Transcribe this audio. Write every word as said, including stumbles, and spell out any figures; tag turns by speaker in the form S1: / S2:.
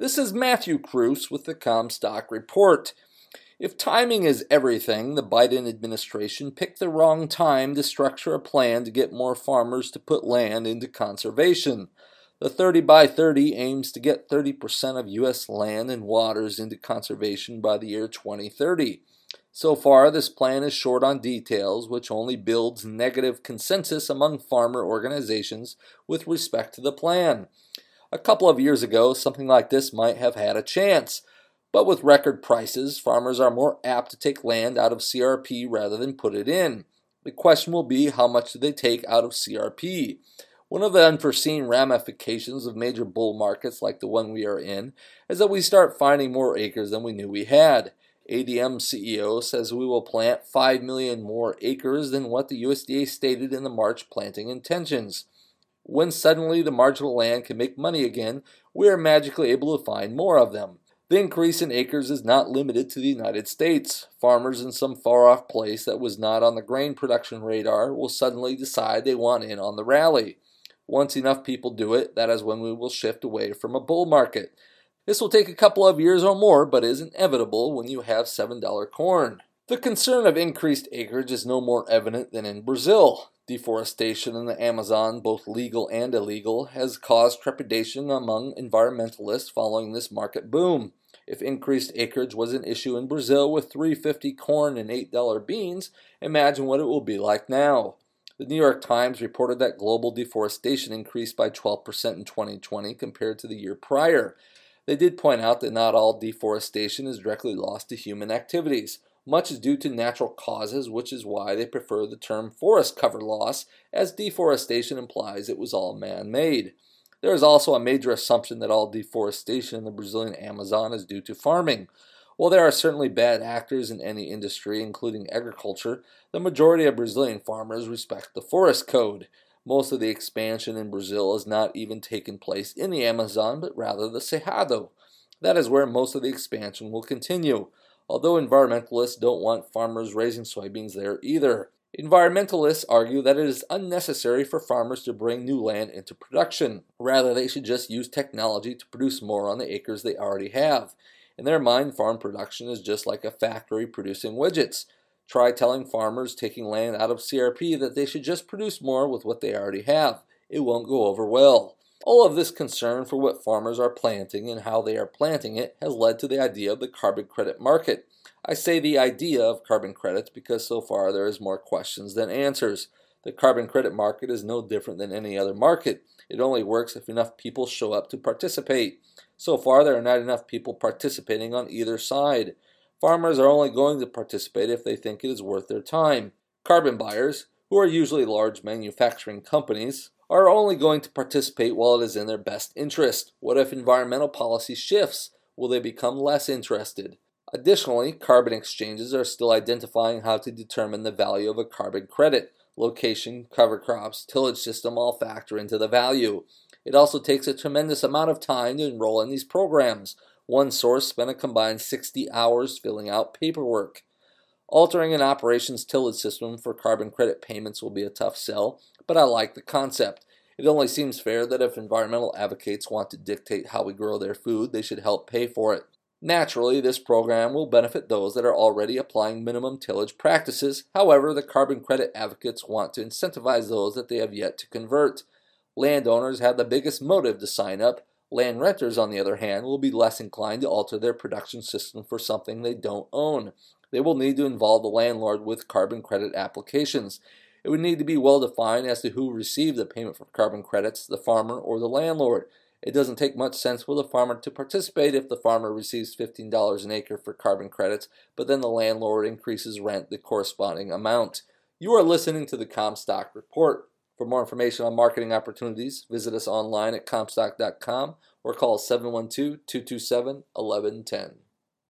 S1: This is Matthew Cruz with the Comstock Report. If timing is everything, the Biden administration picked the wrong time to structure a plan to get more farmers to put land into conservation. The thirty by thirty aims to get thirty percent of U S land and waters into conservation by the year twenty thirty. So far, this plan is short on details, which only builds negative consensus among farmer organizations with respect to the plan. A couple of years ago, something like this might have had a chance. But with record prices, farmers are more apt to take land out of C R P rather than put it in. The question will be, how much do they take out of C R P? One of the unforeseen ramifications of major bull markets like the one we are in is that we start finding more acres than we knew we had. A D M C E O says we will plant five million more acres than what the U S D A stated in the March planting intentions. When suddenly the marginal land can make money again, we are magically able to find more of them. The increase in acres is not limited to the United States. Farmers in some far-off place that was not on the grain production radar will suddenly decide they want in on the rally. Once enough people do it, that is when we will shift away from a bull market. This will take a couple of years or more, but is inevitable when you have seven dollar corn. The concern of increased acreage is no more evident than in Brazil. Deforestation in the Amazon, both legal and illegal, has caused trepidation among environmentalists following this market boom. If increased acreage was an issue in Brazil with three dollars and fifty cents corn and eight dollars beans, imagine what it will be like now. The New York Times reported that global deforestation increased by twelve percent in twenty twenty compared to the year prior. They did point out that not all deforestation is directly lost to human activities. Much is due to natural causes, which is why they prefer the term forest cover loss, as deforestation implies it was all man-made. There is also a major assumption that all deforestation in the Brazilian Amazon is due to farming. While there are certainly bad actors in any industry, including agriculture, the majority of Brazilian farmers respect the forest code. Most of the expansion in Brazil has not even taken place in the Amazon, but rather the Cerrado. That is where most of the expansion will continue, although environmentalists don't want farmers raising soybeans there either. Environmentalists argue that it is unnecessary for farmers to bring new land into production. Rather, they should just use technology to produce more on the acres they already have. In their mind, farm production is just like a factory producing widgets. Try telling farmers taking land out of C R P that they should just produce more with what they already have. It won't go over well. All of this concern for what farmers are planting and how they are planting it has led to the idea of the carbon credit market. I say the idea of carbon credits because so far there is more questions than answers. The carbon credit market is no different than any other market. It only works if enough people show up to participate. So far there are not enough people participating on either side. Farmers are only going to participate if they think it is worth their time. Carbon buyers, who are usually large manufacturing companies, are only going to participate while it is in their best interest. What if environmental policy shifts? Will they become less interested? Additionally, carbon exchanges are still identifying how to determine the value of a carbon credit. Location, cover crops, tillage system all factor into the value. It also takes a tremendous amount of time to enroll in these programs. One source spent a combined sixty hours filling out paperwork. Altering an operations tillage system for carbon credit payments will be a tough sell, but I like the concept. It only seems fair that if environmental advocates want to dictate how we grow their food, they should help pay for it. Naturally, this program will benefit those that are already applying minimum tillage practices. However, the carbon credit advocates want to incentivize those that they have yet to convert. Landowners have the biggest motive to sign up. Land renters, on the other hand, will be less inclined to alter their production system for something they don't own. They will need to involve the landlord with carbon credit applications. It would need to be well defined as to who received the payment for carbon credits, the farmer or the landlord. It doesn't take much sense for the farmer to participate if the farmer receives fifteen dollars an acre for carbon credits, but then the landlord increases rent the corresponding amount. You are listening to the Comstock Report. For more information on marketing opportunities, visit us online at comstock dot com or call seven one two, two two seven, one one one zero.